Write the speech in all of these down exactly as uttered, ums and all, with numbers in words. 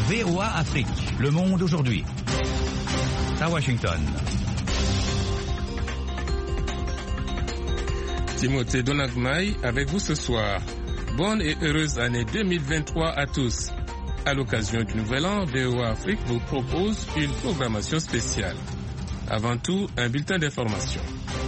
V O A Afrique, le monde aujourd'hui. À Washington. Timothée Donagmaï avec vous ce soir. Bonne et heureuse année deux mille vingt-trois à tous. À l'occasion du Nouvel An, V O A Afrique vous propose une programmation spéciale. Avant tout, un bulletin d'information.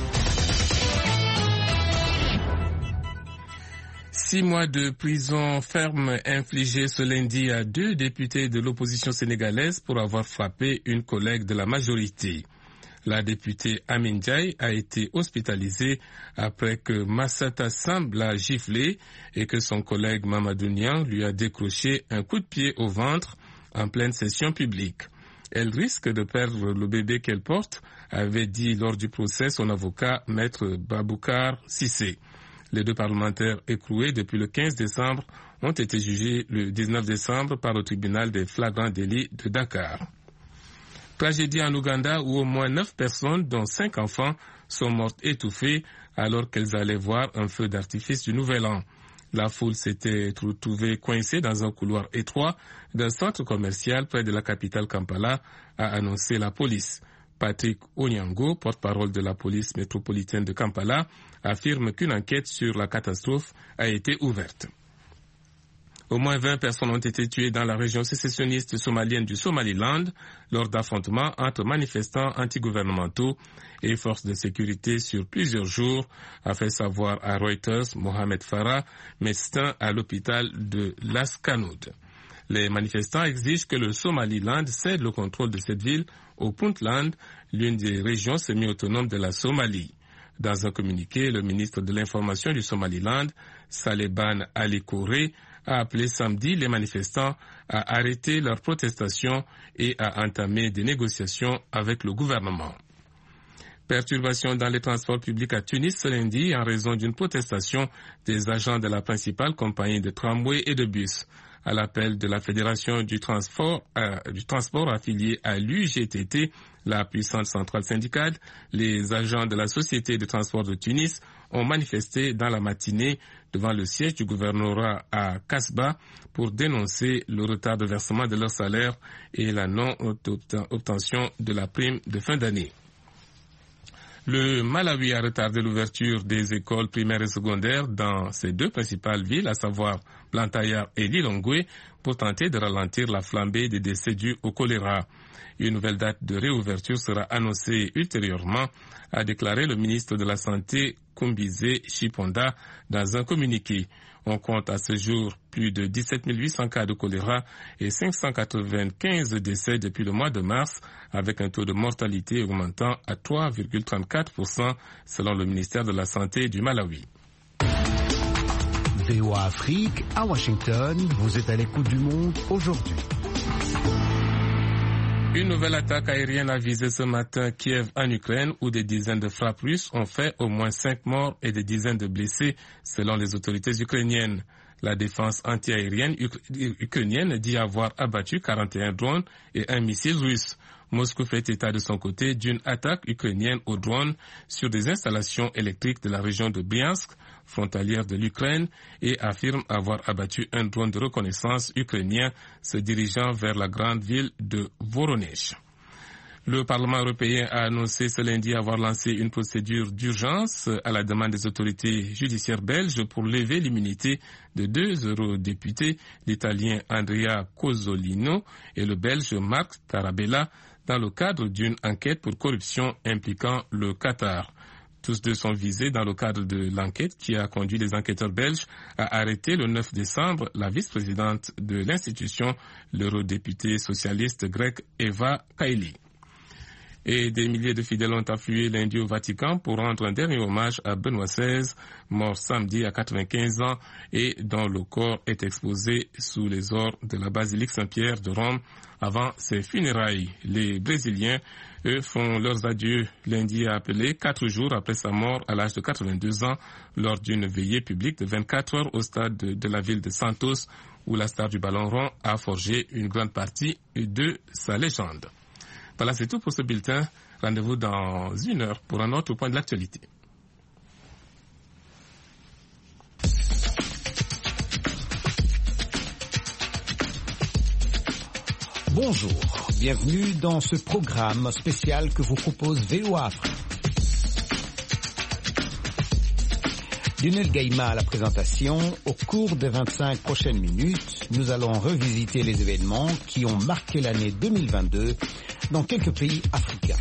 Six mois de prison ferme infligés ce lundi à deux députés de l'opposition sénégalaise pour avoir frappé une collègue de la majorité. La députée Amin Ndiaye a été hospitalisée après que Massata Samb l'a giflé et que son collègue Mamadou Niang lui a décroché un coup de pied au ventre en pleine session publique. Elle risque de perdre le bébé qu'elle porte, avait dit lors du procès son avocat Maître Baboukar Cissé. Les deux parlementaires écroués depuis le quinze décembre ont été jugés le dix-neuf décembre par le tribunal des flagrants délits de Dakar. Tragédie en Ouganda où au moins neuf personnes, dont cinq enfants, sont mortes étouffées alors qu'elles allaient voir un feu d'artifice du Nouvel An. La foule s'était retrouvée coincée dans un couloir étroit d'un centre commercial près de la capitale Kampala, a annoncé la police. Patrick Onyango, porte-parole de la police métropolitaine de Kampala, affirme qu'une enquête sur la catastrophe a été ouverte. Au moins vingt personnes ont été tuées dans la région sécessionniste somalienne du Somaliland lors d'affrontements entre manifestants antigouvernementaux et forces de sécurité sur plusieurs jours, a fait savoir à Reuters Mohamed Farah, médecin à l'hôpital de Las Kanoud. Les manifestants exigent que le Somaliland cède le contrôle de cette ville au Puntland, l'une des régions semi-autonomes de la Somalie. Dans un communiqué, le ministre de l'Information du Somaliland, Saleban Ali Kouré, a appelé samedi les manifestants à arrêter leurs protestations et à entamer des négociations avec le gouvernement. Perturbations dans les transports publics à Tunis ce lundi en raison d'une protestation des agents de la principale compagnie de tramway et de bus. À l'appel de la Fédération du transport, euh, du transport affiliée à l'U G T T, la puissante centrale syndicale, les agents de la Société de transport de Tunis ont manifesté dans la matinée devant le siège du gouvernorat à Kasba pour dénoncer le retard de versement de leur salaire et la non-obtention de la prime de fin d'année. Le Malawi a retardé l'ouverture des écoles primaires et secondaires dans ses deux principales villes, à savoir Blantyre et Lilongwe, pour tenter de ralentir la flambée des décès dus au choléra. Une nouvelle date de réouverture sera annoncée ultérieurement, a déclaré le ministre de la Santé, Kumbize Chiponda, dans un communiqué. On compte à ce jour plus de dix-sept mille huit cents cas de choléra et cinq cent quatre-vingt-quinze décès depuis le mois de mars, avec un taux de mortalité augmentant à trois virgule trente-quatre pour cent selon le ministère de la Santé du Malawi. V O A Afrique, à Washington, vous êtes à l'écoute du monde aujourd'hui. Une nouvelle attaque aérienne a visé ce matin Kiev en Ukraine où des dizaines de frappes russes ont fait au moins cinq morts et des dizaines de blessés selon les autorités ukrainiennes. La défense antiaérienne ukrainienne dit avoir abattu quarante et un drones et un missile russe. Moscou fait état de son côté d'une attaque ukrainienne aux drones sur des installations électriques de la région de Bryansk, frontalière de l'Ukraine, et affirme avoir abattu un drone de reconnaissance ukrainien se dirigeant vers la grande ville de Voronezh. Le Parlement européen a annoncé ce lundi avoir lancé une procédure d'urgence à la demande des autorités judiciaires belges pour lever l'immunité de deux eurodéputés, l'Italien Andrea Cozzolino et le Belge Marc Tarabella, dans le cadre d'une enquête pour corruption impliquant le Qatar. Tous deux sont visés dans le cadre de l'enquête qui a conduit les enquêteurs belges à arrêter le neuf décembre la vice-présidente de l'institution, l'eurodéputée socialiste grecque Eva Kaili. Et des milliers de fidèles ont afflué lundi au Vatican pour rendre un dernier hommage à Benoît seize, mort samedi à quatre-vingt-quinze ans et dont le corps est exposé sous les ors de la basilique Saint-Pierre de Rome avant ses funérailles. Les Brésiliens, eux, font leurs adieux lundi appelé quatre jours après sa mort à l'âge de quatre-vingt-deux ans lors d'une veillée publique de vingt-quatre heures au stade de, de la ville de Santos où la star du ballon rond a forgé une grande partie de sa légende. Voilà, c'est tout pour ce bulletin. Rendez-vous dans une heure pour un autre point de l'actualité. Bonjour, bienvenue dans ce programme spécial que vous propose V O A Afrique. Lionel Gaïma à la présentation. Au cours des vingt-cinq prochaines minutes, nous allons revisiter les événements qui ont marqué l'année deux mille vingt-deux dans quelques pays africains.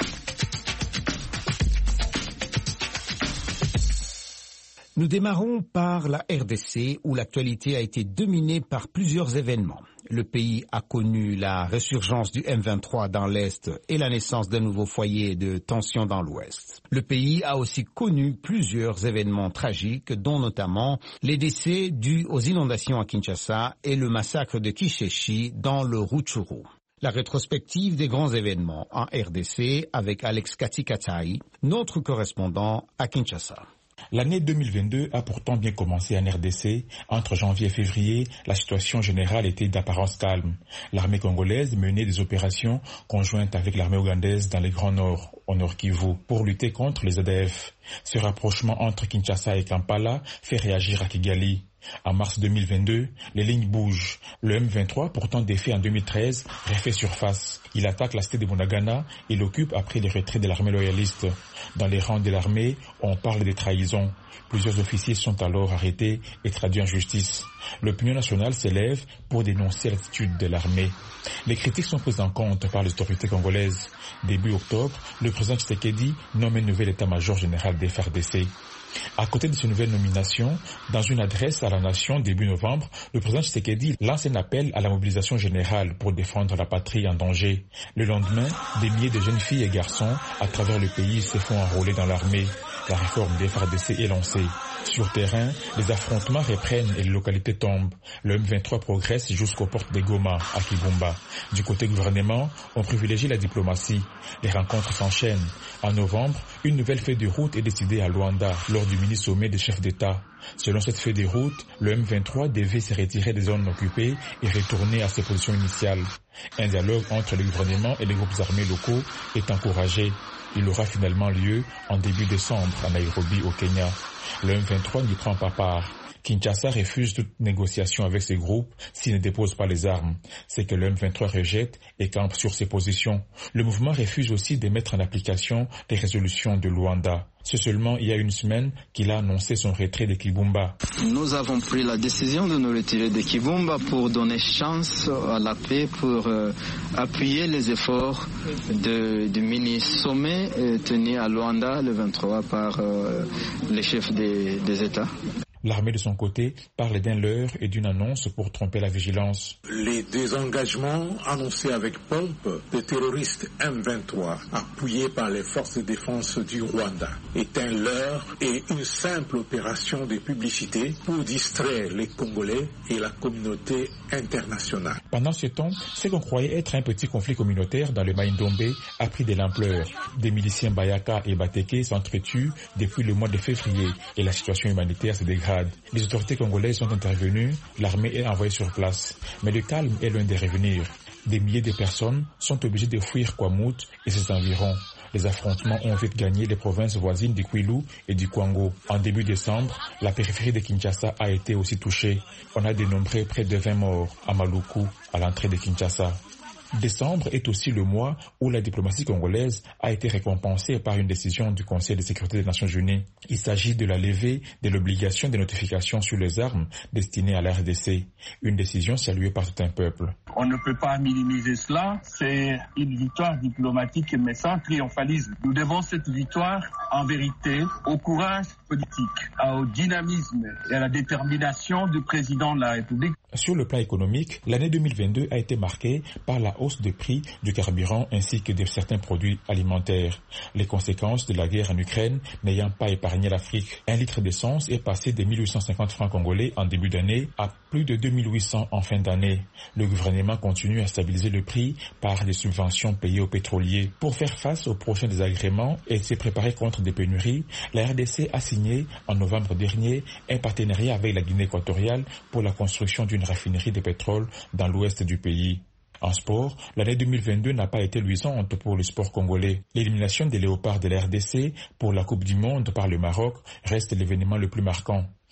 Nous démarrons par la R D C où l'actualité a été dominée par plusieurs événements. Le pays a connu la résurgence du M vingt-trois dans l'Est et la naissance d'un nouveau foyer de tension dans l'Ouest. Le pays a aussi connu plusieurs événements tragiques, dont notamment les décès dus aux inondations à Kinshasa et le massacre de Kisheshi dans le Rutshuru. La rétrospective des grands événements en R D C avec Alex Katikatai, notre correspondant à Kinshasa. L'année deux mille vingt-deux a pourtant bien commencé en R D C. Entre janvier et février, la situation générale était d'apparence calme. L'armée congolaise menait des opérations conjointes avec l'armée ougandaise dans les Grands Nord, au Nord Kivu, pour lutter contre les A D F. Ce rapprochement entre Kinshasa et Kampala fait réagir à Kigali. En mars deux mille vingt-deux, les lignes bougent. Le M vingt-trois, pourtant défait en deux mille treize, refait surface. Il attaque la cité de Bunagana et l'occupe après les retraits de l'armée loyaliste. Dans les rangs de l'armée, on parle de trahison. Plusieurs officiers sont alors arrêtés et traduits en justice. L'opinion nationale s'élève pour dénoncer l'attitude de l'armée. Les critiques sont prises en compte par les autorités congolaises. Début octobre, le président Tshisekedi nomme un nouvel état-major général des F A R D C. À côté de ces nouvelles nominations, dans une adresse à la nation début novembre, le président Tshisekedi lance un appel à la mobilisation générale pour défendre la patrie en danger. Le lendemain, des milliers de jeunes filles et garçons à travers le pays se font enrôler dans l'armée. La réforme des F A R D C est lancée. Sur terrain, les affrontements reprennent et les localités tombent. Le M vingt-trois progresse jusqu'aux portes de Goma, à Kibumba. Du côté gouvernement, on privilégie la diplomatie. Les rencontres s'enchaînent. En novembre, une nouvelle feuille de route est décidée à Luanda lors du mini-sommet des chefs d'État. Selon cette feuille de route, le M vingt-trois devait se retirer des zones occupées et retourner à ses positions initiales. Un dialogue entre le gouvernement et les groupes armés locaux est encouragé. Il aura finalement lieu en début décembre à Nairobi, au Kenya. Le M vingt-trois n'y prend pas part. Kinshasa refuse toute négociation avec ces groupes s'ils ne déposent pas les armes. C'est que le M vingt-trois rejette et campe sur ses positions. Le mouvement refuse aussi de mettre en application les résolutions de Luanda. C'est seulement il y a une semaine qu'il a annoncé son retrait de Kibumba. Nous avons pris la décision de nous retirer de Kibumba pour donner chance à la paix, pour euh, appuyer les efforts de, du mini-sommet euh, tenu à Luanda le vingt-trois par euh, les chefs des, des États. L'armée de son côté parle d'un leurre et d'une annonce pour tromper la vigilance. Les désengagements annoncés avec pompe des terroristes M vingt-trois, appuyés par les forces de défense du Rwanda, est un leurre et une simple opération de publicité pour distraire les Congolais et la communauté internationale. Pendant ce temps, ce qu'on croyait être un petit conflit communautaire dans le Maïndombe a pris de l'ampleur. Des miliciens Bayaka et Bateke s'entretuent depuis le mois de février et la situation humanitaire se dégrade. Les autorités congolaises sont intervenues, l'armée est envoyée sur place. Mais le calme est loin de revenir. Des milliers de personnes sont obligées de fuir Kwamut et ses environs. Les affrontements ont vite gagné les provinces voisines du Kwilu et du Kwango. En début décembre, la périphérie de Kinshasa a été aussi touchée. On a dénombré près de vingt morts à Maluku, à l'entrée de Kinshasa. Décembre est aussi le mois où la diplomatie congolaise a été récompensée par une décision du Conseil de sécurité des Nations Unies. Il s'agit de la levée de l'obligation de notification sur les armes destinées à la R D C. Une décision saluée par tout un peuple. On ne peut pas minimiser cela. C'est une victoire diplomatique, mais sans triomphalisme. Nous devons cette victoire, en vérité, au courage politique, au dynamisme et à la détermination du président de la République. Sur le plan économique, l'année deux mille vingt-deux a été marquée par la hausse des prix du carburant ainsi que de certains produits alimentaires. Les conséquences de la guerre en Ukraine n'ayant pas épargné l'Afrique. Un litre d'essence est passé de mille huit cent cinquante francs congolais en début d'année à plus de deux mille huit cents en fin d'année. Le gouvernement continue à stabiliser le prix par des subventions payées aux pétroliers. Pour faire face aux prochains désagréments et se préparer contre des pénuries, la R D C a signé en novembre dernier un partenariat avec la Guinée équatoriale pour la construction d'une raffinerie de pétrole dans l'ouest du pays. En sport, l'année deux mille vingt-deux n'a pas été luisante pour le sport congolais. L'élimination des Léopards de la R D C pour la Coupe du Monde par le Maroc reste l'événement le plus marquant.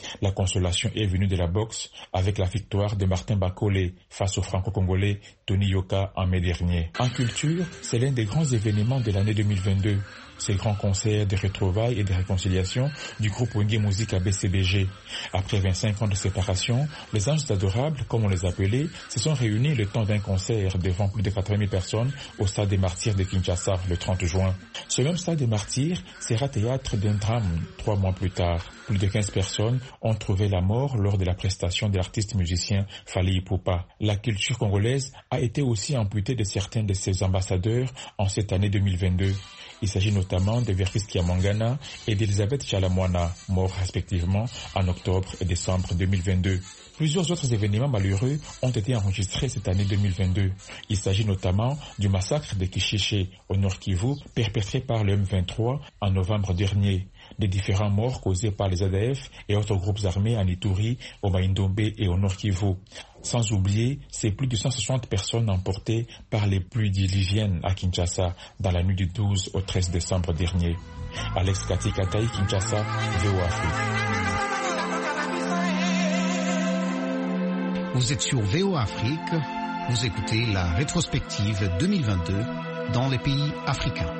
La consolation est venue de la boxe avec la victoire de Martin Bakole face au franco-congolais Tony Yoka en mai dernier. En culture, c'est l'un des grands événements de l'année deux mille vingt-deux. Ces grands concerts de retrouvailles et de réconciliation du groupe Wenge Musique A B C B G. Après vingt-cinq ans de séparation, les Anges Adorables, comme on les appelait, se sont réunis le temps d'un concert devant plus de quatre-vingt mille personnes au Stade des Martyrs de Kinshasa le trente juin. Ce même Stade des Martyrs sera théâtre d'un drame trois mois plus tard. Plus de quinze personnes ont trouvé la mort lors de la prestation de l'artiste musicien Fally Ipupa. La culture congolaise a été aussi amputée de certains de ses ambassadeurs en cette année deux mille vingt-deux. Il s'agit notamment de Vervis Kiamangana et d'Elisabeth Chalamwana, morts respectivement en octobre et décembre deux mille vingt-deux. Plusieurs autres événements malheureux ont été enregistrés cette année deux mille vingt-deux. Il s'agit notamment du massacre de Kishiché au Nord Kivu, perpétré par le M vingt-trois en novembre dernier, des différents morts causés par les A D F et autres groupes armés en Ituri, au Maïndombe et au Nord Kivu. Sans oublier ces plus de cent soixante personnes emportées par les pluies diluviennes à Kinshasa dans la nuit du douze au treize décembre dernier. Alex Kati Kataï, Kinshasa, V O A Afrique. Vous êtes sur V O A Afrique, vous écoutez la rétrospective deux mille vingt-deux dans les pays africains.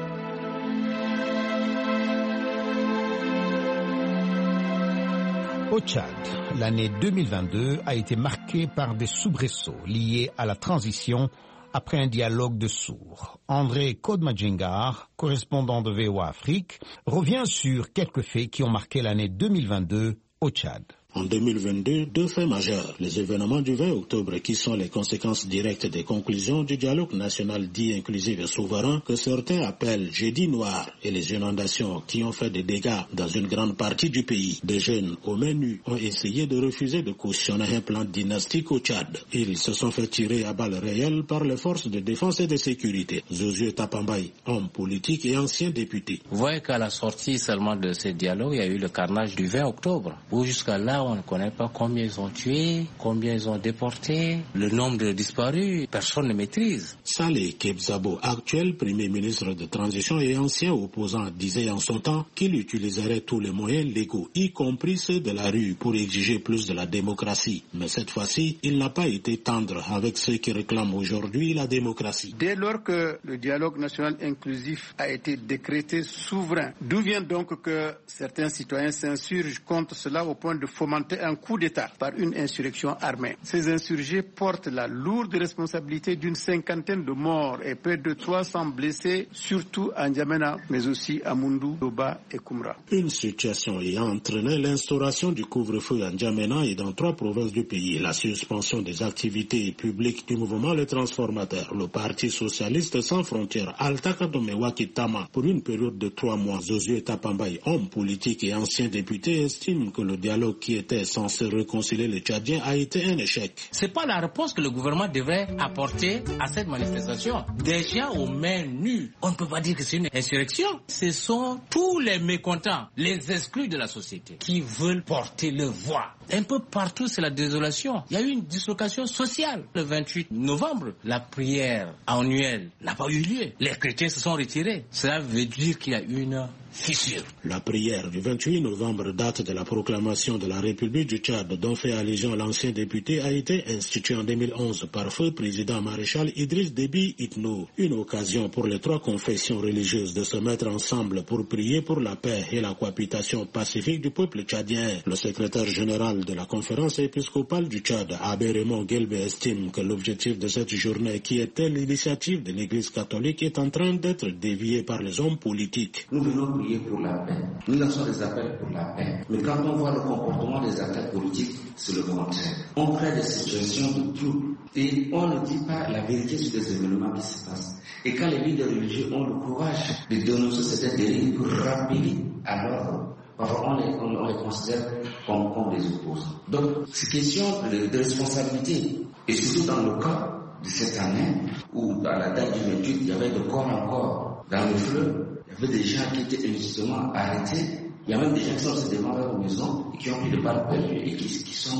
Au Tchad, l'année deux mille vingt-deux a été marquée par des soubresauts liés à la transition après un dialogue de sourds. André Kodmadjengar, correspondant de V O A Afrique, revient sur quelques faits qui ont marqué l'année deux mille vingt-deux au Tchad. En deux mille vingt-deux, deux faits majeurs. Les événements du vingt octobre qui sont les conséquences directes des conclusions du dialogue national dit inclusif et souverain que certains appellent jeudi noir et les inondations qui ont fait des dégâts dans une grande partie du pays. Des jeunes aux mains nues ont essayé de refuser de cautionner un plan dynastique au Tchad. Ils se sont fait tirer à balles réelles par les forces de défense et de sécurité. Josué Tapambaye, homme politique et ancien député. Vous voyez qu'à la sortie seulement de ce dialogue, il y a eu le carnage du vingt octobre, où jusqu'à là, on ne connaît pas combien ils ont tué, combien ils ont déporté, le nombre de disparus, personne ne maîtrise. Saleh Kebzabo, actuel premier ministre de transition et ancien opposant, disait en son temps qu'il utiliserait tous les moyens légaux, y compris ceux de la rue, pour exiger plus de la démocratie. Mais cette fois-ci, il n'a pas été tendre avec ceux qui réclament aujourd'hui la démocratie. Dès lors que le dialogue national inclusif a été décrété souverain, d'où vient donc que certains citoyens s'insurgent contre cela au point de fomenter un coup d'État par une insurrection armée. Ces insurgés portent la lourde responsabilité d'une cinquantaine de morts et près de trois cents blessés, surtout à N'Djamena, mais aussi à Moundou, Doba et Koumra. Une situation ayant entraîné l'instauration du couvre-feu à N'Djamena et dans trois provinces du pays, la suspension des activités publiques du mouvement Les Transformateurs, le Parti Socialiste Sans Frontières, Altaka Domewa Kitama, pour une période de trois mois. Josué Tapambaye, homme politique et ancien député, estime que le dialogue qui était censé réconcilier les Tchadiens a été un échec. C'est pas la réponse que le gouvernement devrait apporter à cette manifestation. Des gens aux mains nues, on ne peut pas dire que c'est une insurrection. Ce sont tous les mécontents, les exclus de la société, qui veulent porter leur voix. Un peu partout, c'est la désolation. Il y a eu une dislocation sociale. Le vingt-huit novembre, la prière annuelle n'a pas eu lieu. Les chrétiens se sont retirés. Cela veut dire qu'il y a une fissure. La prière du vingt-huit novembre date de la proclamation de la République du Tchad, dont fait allusion l'ancien député, a été instituée en deux mille onze par feu président maréchal Idriss Déby Itno. Une occasion pour les trois confessions religieuses de se mettre ensemble pour prier pour la paix et la cohabitation pacifique du peuple tchadien. Le secrétaire général de la conférence épiscopale du Tchad, Abbé Raymond Gelbe, estime que l'objectif de cette journée, qui était l'initiative de l'Église catholique, est en train d'être dévié par les hommes politiques. Nous venons prier pour la paix. Nous lançons des appels pour la paix. Mais quand on voit le comportement des acteurs politiques, c'est le contraire. On crée des situations de trouble et on ne dit pas la vérité sur des événements qui se passent. Et quand les leaders religieux ont le courage de dénoncer cette dérive pour rappeler à l'ordre, on les, on, on les considère comme, comme des opposants. Donc, c'est question de, de responsabilité. Et surtout dans le cas de cette année, où à la date du vingt-huit, il y avait de corps encore dans le fleuve, il y avait des gens qui étaient injustement arrêtés. Il y a même des gens qui sont restés devant leur maison et qui ont pris des balles perdues et qui, qui sont morts.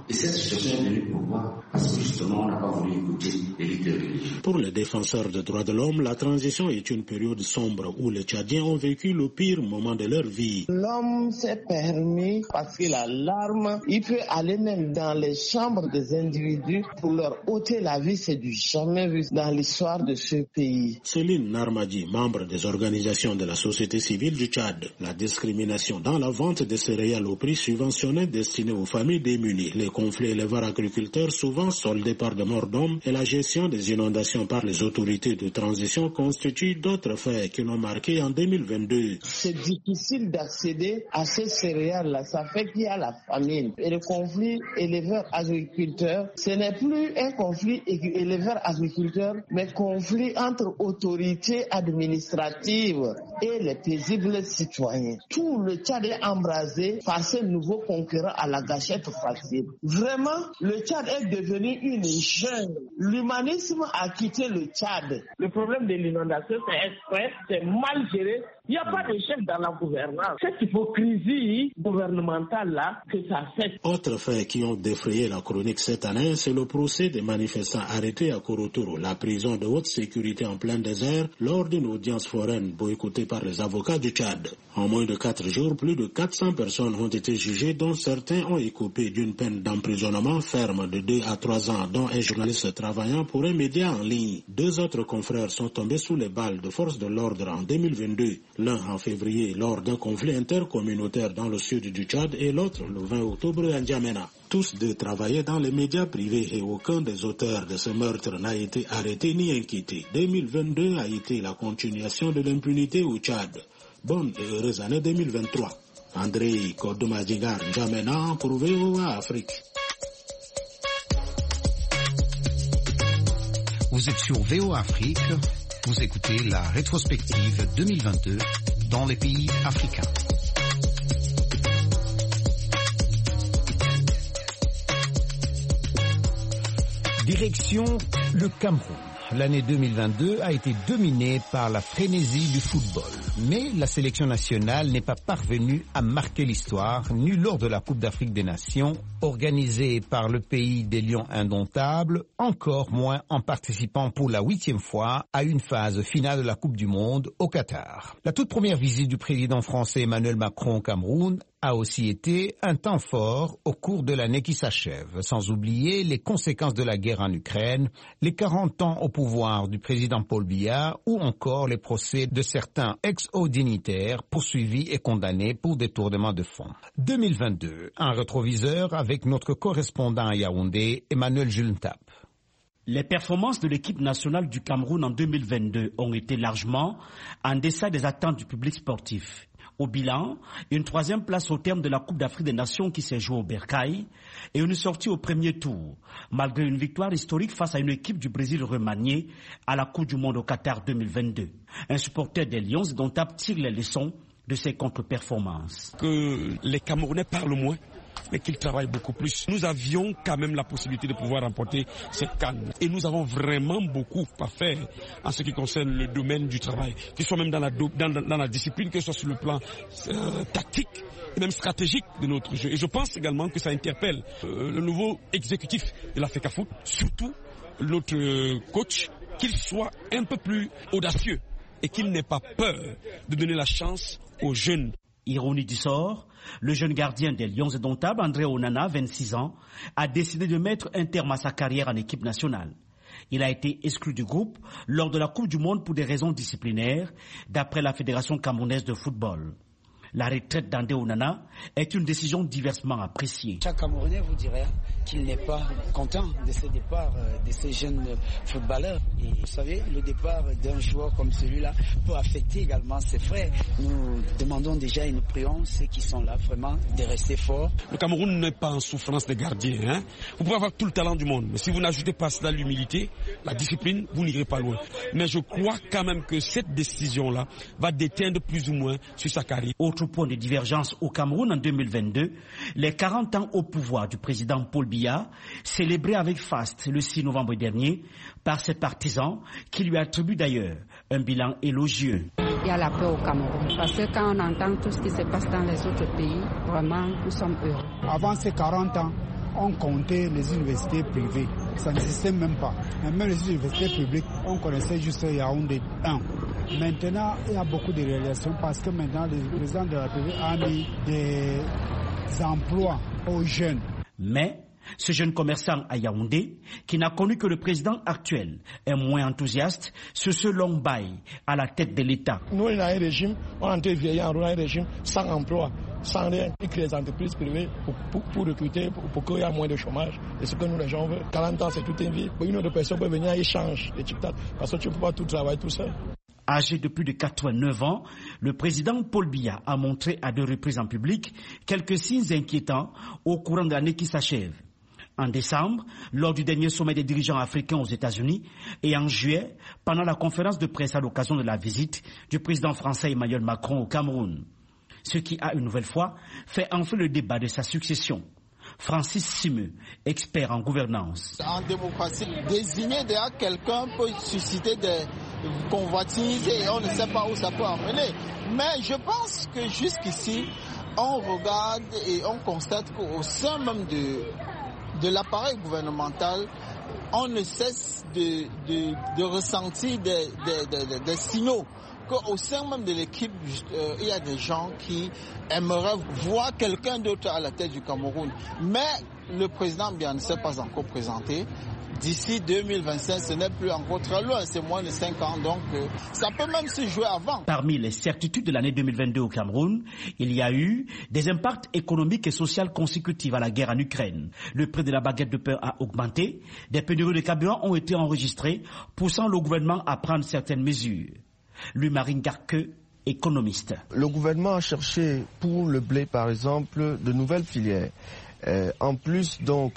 Et cette situation est venue pourquoi? Parce que justement, on n'a pas voulu écouter les leaders religieux. Pour les défenseurs des droits de l'homme, la transition est une période sombre où les Tchadiens ont vécu le pire moment de leur vie. L'homme s'est permis, parce qu'il a l'arme, il peut aller même dans les chambres des individus pour leur ôter la vie. C'est du jamais vu dans l'histoire de ce pays. Céline Narmadi, membre des organisations de la société civile du Tchad. La discrimination dans la vente des céréales au prix subventionné destiné aux familles démunies, les conflits éleveurs agriculteurs souvent soldés par de morts d'hommes et la gestion des inondations par les autorités de transition constituent d'autres faits qui l'ont marqué en deux mille vingt-deux. C'est difficile d'accéder à ces céréales-là. Ça fait qu'il y a la famine. Et le conflit éleveur-agriculteur, ce n'est plus un conflit éleveur-agriculteur, mais conflit entre autorités administratives et les paisibles citoyens. Tout le Tchad est embrasé par ces nouveaux concurrents à la gâchette facile. Vraiment, le Tchad est devenu une jungle. L'humanisme a quitté le Tchad. Le problème de l'inondation, c'est exprès, c'est mal géré. Il n'y a pas de chef dans la gouvernance. Cette hypocrisie gouvernementale-là, que ça fait. Autres faits qui ont défrayé la chronique cette année, c'est le procès des manifestants arrêtés à Korotoro, la prison de haute sécurité en plein désert, lors d'une audience foraine boycottée par les avocats du Tchad. En moins de quatre jours, plus de quatre cents personnes ont été jugées, dont certains ont écopé d'une peine d'emprisonnement ferme de deux à trois ans, dont un journaliste travaillant pour un média en ligne. Deux autres confrères sont tombés sous les balles de forces de l'ordre en deux mille vingt-deux. L'un en février lors d'un conflit intercommunautaire dans le sud du Tchad et l'autre le vingt octobre à N'Djamena. Tous deux travaillaient dans les médias privés et aucun des auteurs de ce meurtre n'a été arrêté ni inquiété. deux mille vingt-deux a été la continuation de l'impunité au Tchad. Bonne et heureuse année deux mille vingt-trois. André Kodomadjigar, N'Djamena pour V O A Afrique. Vous êtes sur V O A Afrique. Vous écoutez la rétrospective deux mille vingt-deux dans les pays africains. Direction le Cameroun. L'année deux mille vingt-deux a été dominée par la frénésie du football. Mais la sélection nationale n'est pas parvenue à marquer l'histoire, ni lors de la Coupe d'Afrique des Nations, organisée par le pays des Lions indomptables, encore moins en participant pour la huitième fois à une phase finale de la Coupe du Monde au Qatar. La toute première visite du président français Emmanuel Macron au Cameroun a aussi été un temps fort au cours de l'année qui s'achève, sans oublier les conséquences de la guerre en Ukraine, les quarante ans au pouvoir du président Paul Biya ou encore les procès de certains ex-hauts dignitaires poursuivis et condamnés pour détournement de fonds. deux mille vingt-deux, un rétroviseur avec notre correspondant à Yaoundé, Emmanuel Julntap. Les performances de l'équipe nationale du Cameroun en deux mille vingt-deux ont été largement en deçà des attentes du public sportif. Au bilan, une troisième place au terme de la Coupe d'Afrique des Nations qui s'est jouée au Bercail et une sortie au premier tour, malgré une victoire historique face à une équipe du Brésil remaniée à la Coupe du Monde au Qatar deux mille vingt-deux. Un supporter des Lions dont tire les leçons de ses contre-performances. Que les Camerounais parlent moins, mais qu'ils travaillent beaucoup plus. Nous avions quand même la possibilité de pouvoir remporter cette canne. Et nous avons vraiment beaucoup à faire en ce qui concerne le domaine du travail, que ce soit même dans la, dans, dans la discipline, que ce soit sur le plan euh, tactique et même stratégique de notre jeu. Et je pense également que ça interpelle euh, le nouveau exécutif de la FECAFOOT, surtout notre euh, coach, qu'il soit un peu plus audacieux et qu'il n'ait pas peur de donner la chance aux jeunes. Ironie du sort, le jeune gardien des Lions indomptables, André Onana, vingt-six ans, a décidé de mettre un terme à sa carrière en équipe nationale. Il a été exclu du groupe lors de la Coupe du Monde pour des raisons disciplinaires, d'après la Fédération camerounaise de football. La retraite d'André Onana est une décision diversement appréciée. Chaque Camerounais vous dirait qu'il n'est pas content de ce départ de ces jeunes footballeurs. Et vous savez, le départ d'un joueur comme celui-là peut affecter également ses frères. Nous demandons déjà et nous prions ceux qui sont là vraiment de rester forts. Le Cameroun n'est pas en souffrance des gardiens. Hein? Vous pouvez avoir tout le talent du monde, mais si vous n'ajoutez pas cela l'humilité, la discipline, vous n'irez pas loin. Mais je crois quand même que cette décision-là va déteindre plus ou moins sur sa carrière. Autre point de divergence au Cameroun en deux mille vingt-deux, les quarante ans au pouvoir du président Paul Biya, célébrés avec faste le six novembre dernier par ses partisans, qui lui attribuent d'ailleurs un bilan élogieux. Il y a la paix au Cameroun, parce que quand on entend tout ce qui se passe dans les autres pays, vraiment, nous sommes heureux. Avant ces quarante ans, on comptait les universités privées. Ça n'existait même pas. Même les universités publiques, on connaissait juste Yaoundé un. Maintenant, il y a beaucoup de réalisations parce que maintenant, le président de la République a mis des emplois aux jeunes. Mais ce jeune commerçant à Yaoundé, qui n'a connu que le président actuel, est moins enthousiaste sur ce long bail à la tête de l'État. Nous, on a un régime, on a été vieillant, on a un régime sans emploi, sans rien. Ils créent des entreprises privées pour, pour, pour recruter, pour, pour qu'il y ait moins de chômage. Et ce que nous, les gens veulent. quarante ans, c'est toute une vie. Une autre personne peut venir et échanger les tic-tac, parce que tu ne peux pas tout travailler tout seul. Âgé de plus de quatre-vingt-neuf ans, le président Paul Biya a montré à deux reprises en public quelques signes inquiétants au courant de l'année qui s'achève. En décembre, lors du dernier sommet des dirigeants africains aux États-Unis, et en juillet, pendant la conférence de presse à l'occasion de la visite du président français Emmanuel Macron au Cameroun. Ce qui a une nouvelle fois fait enfler le débat de sa succession. Francis Simeux, expert en gouvernance. En démocratie, désigner déjà quelqu'un peut susciter des convoitises et on ne sait pas où ça peut emmener. Mais je pense que jusqu'ici, on regarde et on constate qu'au sein même de, de l'appareil gouvernemental, on ne cesse de, de, de ressentir des, des, des, des signaux qu'au sein même de l'équipe, euh, il y a des gens qui aimeraient voir quelqu'un d'autre à la tête du Cameroun. Mais le président Biya ne s'est pas encore présenté. D'ici deux mille vingt-cinq, ce n'est plus encore très loin, c'est moins de cinq ans, donc euh, ça peut même se jouer avant. Parmi les certitudes de l'année deux mille vingt-deux au Cameroun, il y a eu des impacts économiques et sociaux consécutifs à la guerre en Ukraine. Le prix de la baguette de pain a augmenté, des pénuries de carburant ont été enregistrées, poussant le gouvernement à prendre certaines mesures. Louis-Marie Garque, économiste. Le gouvernement a cherché pour le blé, par exemple, de nouvelles filières. Euh, en plus, donc,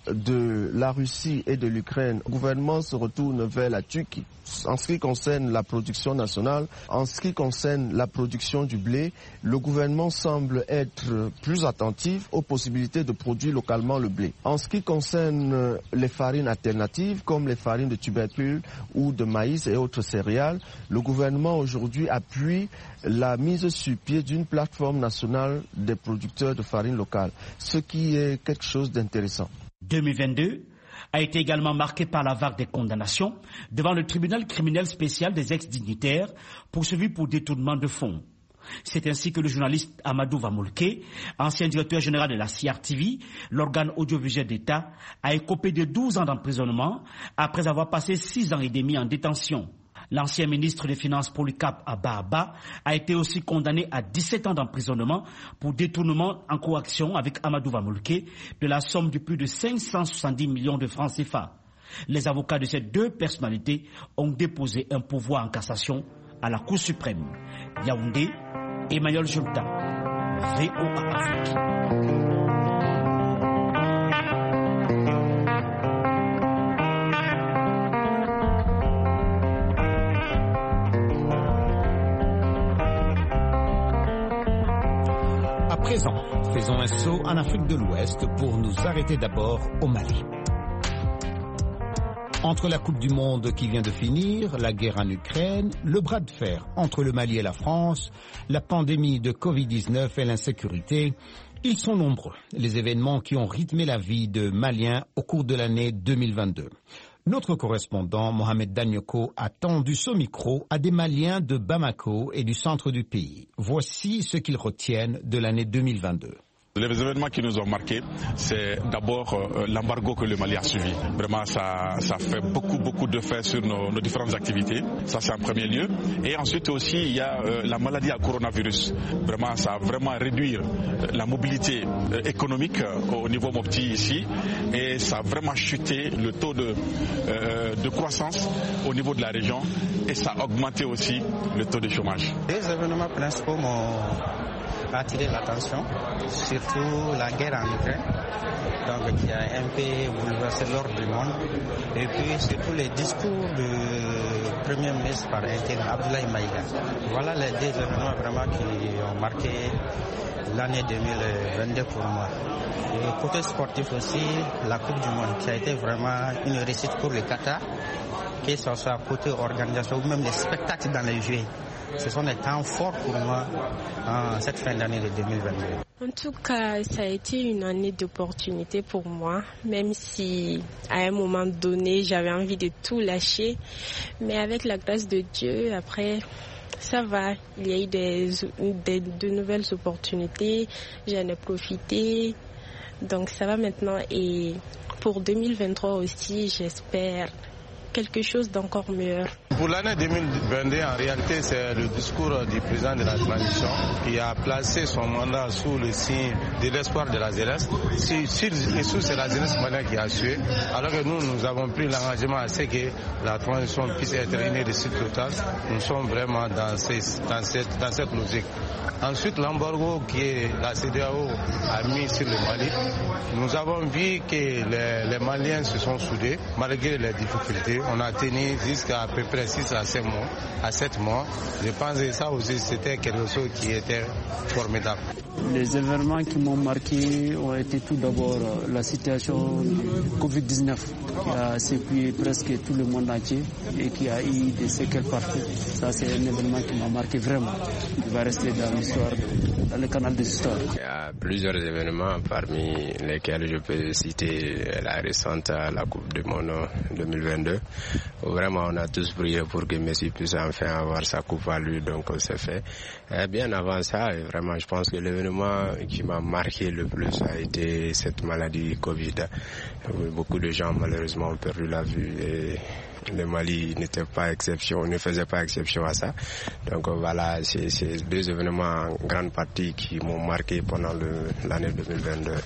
de la Russie et de l'Ukraine, le gouvernement se retourne vers la Turquie. En ce qui concerne la production nationale, en ce qui concerne la production du blé, le gouvernement semble être plus attentif aux possibilités de produire localement le blé. En ce qui concerne les farines alternatives, comme les farines de tubercules ou de maïs et autres céréales, le gouvernement aujourd'hui appuie la mise sur pied d'une plateforme nationale des producteurs de farine locale, ce qui est quelque chose d'intéressant. deux mille vingt-deux a été également marqué par la vague des condamnations devant le tribunal criminel spécial des ex-dignitaires poursuivis pour détournement de fonds. C'est ainsi que le journaliste Amadou Vamolke, ancien directeur général de la C R T V, l'organe audiovisuel d'État, a écopé de douze ans d'emprisonnement après avoir passé six ans et demi en détention. L'ancien ministre des Finances Polycarpe Abba a été aussi condamné à dix-sept ans d'emprisonnement pour détournement en coaction avec Amadou Vamolke de la somme de plus de cinq cent soixante-dix millions de francs C F A. Les avocats de ces deux personnalités ont déposé un pourvoi en cassation à la Cour suprême. Yaoundé, Emmanuel Jolta, V O A Afrique. À présent, faisons un saut en Afrique de l'Ouest pour nous arrêter d'abord au Mali. Entre la Coupe du Monde qui vient de finir, la guerre en Ukraine, le bras de fer entre le Mali et la France, la pandémie de covid dix-neuf et l'insécurité, ils sont nombreux, les événements qui ont rythmé la vie de Maliens au cours de l'année deux mille vingt-deux. Notre correspondant, Mohamed Danyoko, a tendu ce micro à des Maliens de Bamako et du centre du pays. Voici ce qu'ils retiennent de l'année deux mille vingt-deux. Les événements qui nous ont marqués, c'est d'abord euh, l'embargo que le Mali a suivi. Vraiment, ça, ça fait beaucoup, beaucoup d'effets sur nos, nos différentes activités. Ça, c'est en premier lieu. Et ensuite aussi, il y a euh, la maladie à coronavirus. Vraiment, ça a vraiment réduit euh, la mobilité euh, économique euh, au niveau Mopti ici. Et ça a vraiment chuté le taux de, euh, de croissance au niveau de la région. Et ça a augmenté aussi le taux de chômage. Les événements principaux m'ont attiré l'attention, surtout la guerre en Ukraine, donc qui a un peu bouleversé l'ordre du monde, et puis surtout les discours du Premier ministre par intérim, Abdoulaye Maïga. Voilà les deux événements vraiment qui ont marqué l'année deux mille vingt-deux pour moi. Et côté sportif aussi, la Coupe du Monde qui a été vraiment une réussite pour le Qatar, que ce soit côté organisation ou même les spectacles dans les Jeux. Ce sont des temps forts pour moi en cette fin d'année de deux mille vingt-deux. En tout cas, ça a été une année d'opportunité pour moi, même si à un moment donné, j'avais envie de tout lâcher. Mais avec la grâce de Dieu, après, ça va. Il y a eu des, des, de nouvelles opportunités, j'en ai profité. Donc ça va maintenant. Et pour deux mille vingt-trois aussi, j'espère quelque chose d'encore meilleur. Pour l'année deux mille vingt-deux, en réalité, c'est le discours du président de la transition qui a placé son mandat sous le signe de l'espoir de la jeunesse. Si, si, et sous c'est la jeunesse malienne qui a sué, alors que nous, nous avons pris l'engagement à ce que la transition puisse être une réussite totale. Nous sommes vraiment dans, ces, dans, cette, dans cette logique. Ensuite, l'embargo que la C E D E A O a mis sur le Mali, nous avons vu que les, les Maliens se sont soudés malgré les difficultés. On a tenu jusqu'à à peu près six à sept mois. À sept mois. Je pense que ça aussi c'était quelque chose qui était formidable. Les événements qui m'ont marqué ont été tout d'abord la situation du covid dix-neuf qui a secoué presque tout le monde entier et qui a eu des séquelles partout. Ça c'est un événement qui m'a marqué vraiment. Il va rester dans l'histoire, dans le canal des histoires. Il y a plusieurs événements parmi lesquels je peux citer la récente la Coupe du Monde deux mille vingt-deux. Vraiment on a tous prié pour que Messi puisse enfin avoir sa coupe à lui, donc c'est fait. Et bien avant ça, vraiment je pense que l'événement qui m'a marqué le plus a été cette maladie Covid. Beaucoup de gens malheureusement ont perdu la vue et le Mali n'était pas exception, ne faisait pas exception à ça. Donc voilà, c'est ces deux événements en grande partie qui m'ont marqué pendant le, l'année deux mille vingt-deux.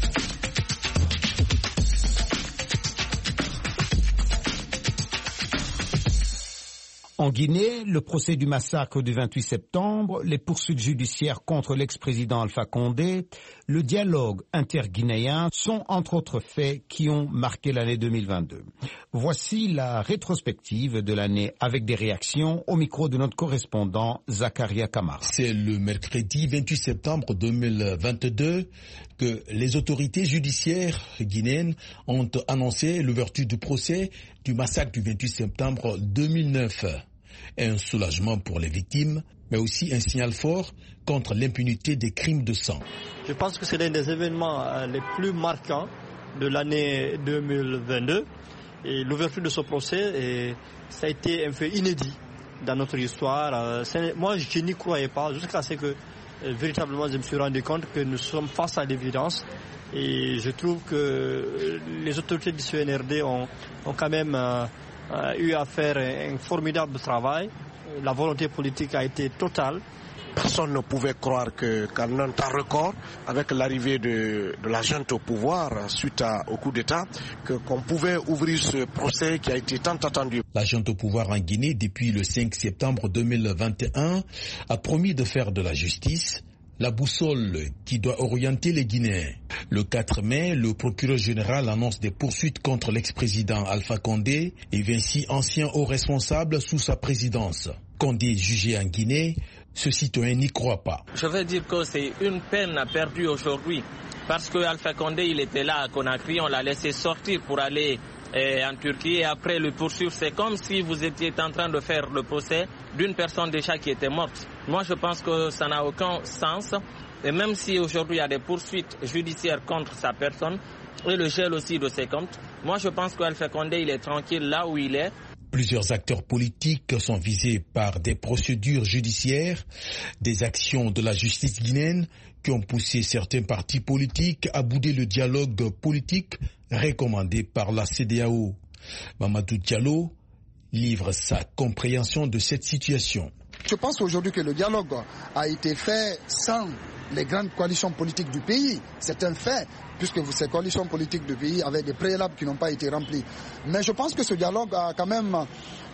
En Guinée, le procès du massacre du vingt-huit septembre, les poursuites judiciaires contre l'ex-président Alpha Condé, le dialogue interguinéen sont entre autres faits qui ont marqué l'année deux mille vingt-deux. Voici la rétrospective de l'année avec des réactions au micro de notre correspondant Zakaria Kamara. C'est le mercredi vingt-huit septembre deux mille vingt-deux que les autorités judiciaires guinéennes ont annoncé l'ouverture du procès du massacre du vingt-huit septembre deux mille neuf. Un soulagement pour les victimes, mais aussi un signal fort contre l'impunité des crimes de sang. Je pense que c'est l'un des événements les plus marquants de l'année deux mille vingt-deux. Et l'ouverture de ce procès, et ça a été un fait inédit dans notre histoire. Moi, je n'y croyais pas, jusqu'à ce que véritablement je me suis rendu compte que nous sommes face à l'évidence. Et je trouve que les autorités du C N R D ont, ont quand même euh, eu à faire un formidable travail. La volonté politique a été totale. Personne ne pouvait croire que, qu'en un temps record, avec l'arrivée de, de la junte au pouvoir suite à, au coup d'État, que, qu'on pouvait ouvrir ce procès qui a été tant attendu. La junte au pouvoir en Guinée, depuis le cinq septembre deux mille vingt et un, a promis de faire de la justice la boussole qui doit orienter les Guinéens. Le quatre mai, le procureur général annonce des poursuites contre l'ex-président Alpha Condé et Vinci, ancien haut responsable sous sa présidence. Condé jugé en Guinée, ce citoyen n'y croit pas. Je veux dire que c'est une peine perdue aujourd'hui parce que Alpha Condé, il était là à Conakry, on l'a laissé sortir pour aller eh, en Turquie et après le poursuivre. C'est comme si vous étiez en train de faire le procès d'une personne déjà qui était morte. Moi, je pense que ça n'a aucun sens. Et même si aujourd'hui il y a des poursuites judiciaires contre sa personne et le gel aussi de ses comptes, moi je pense qu'Alpha Condé, il est tranquille là où il est. Plusieurs acteurs politiques sont visés par des procédures judiciaires, des actions de la justice guinéenne qui ont poussé certains partis politiques à bouder le dialogue politique recommandé par la C E D E A O. Mamadou Diallo livre sa compréhension de cette situation. Je pense aujourd'hui que le dialogue a été fait sans les grandes coalitions politiques du pays. C'est un fait, puisque ces coalitions politiques du pays avaient des préalables qui n'ont pas été remplis. Mais je pense que ce dialogue a quand même, euh,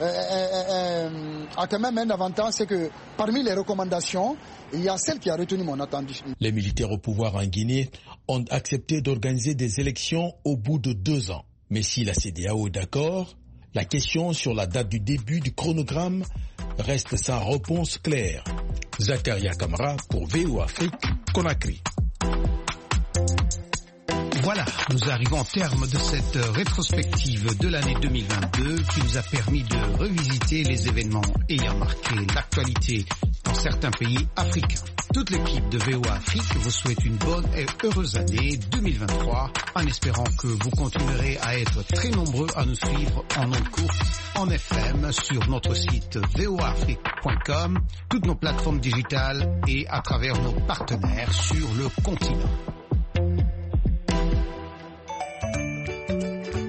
euh, a quand même un avantage, c'est que parmi les recommandations, il y a celle qui a retenu mon attention. Les militaires au pouvoir en Guinée ont accepté d'organiser des élections au bout de deux ans. Mais si la C E D E A O est d'accord, la question sur la date du début du chronogramme reste sans réponse claire. Zakaria Kamara pour V O Afrique, Conakry. Voilà, nous arrivons au terme de cette rétrospective de l'année deux mille vingt-deux qui nous a permis de revisiter les événements ayant marqué l'actualité dans certains pays africains. Toute l'équipe de V O A Afrique vous souhaite une bonne et heureuse année deux mille vingt-trois en espérant que vous continuerez à être très nombreux à nous suivre en ondes courtes, en F M, sur notre site v o a afrique point com, toutes nos plateformes digitales et à travers nos partenaires sur le continent.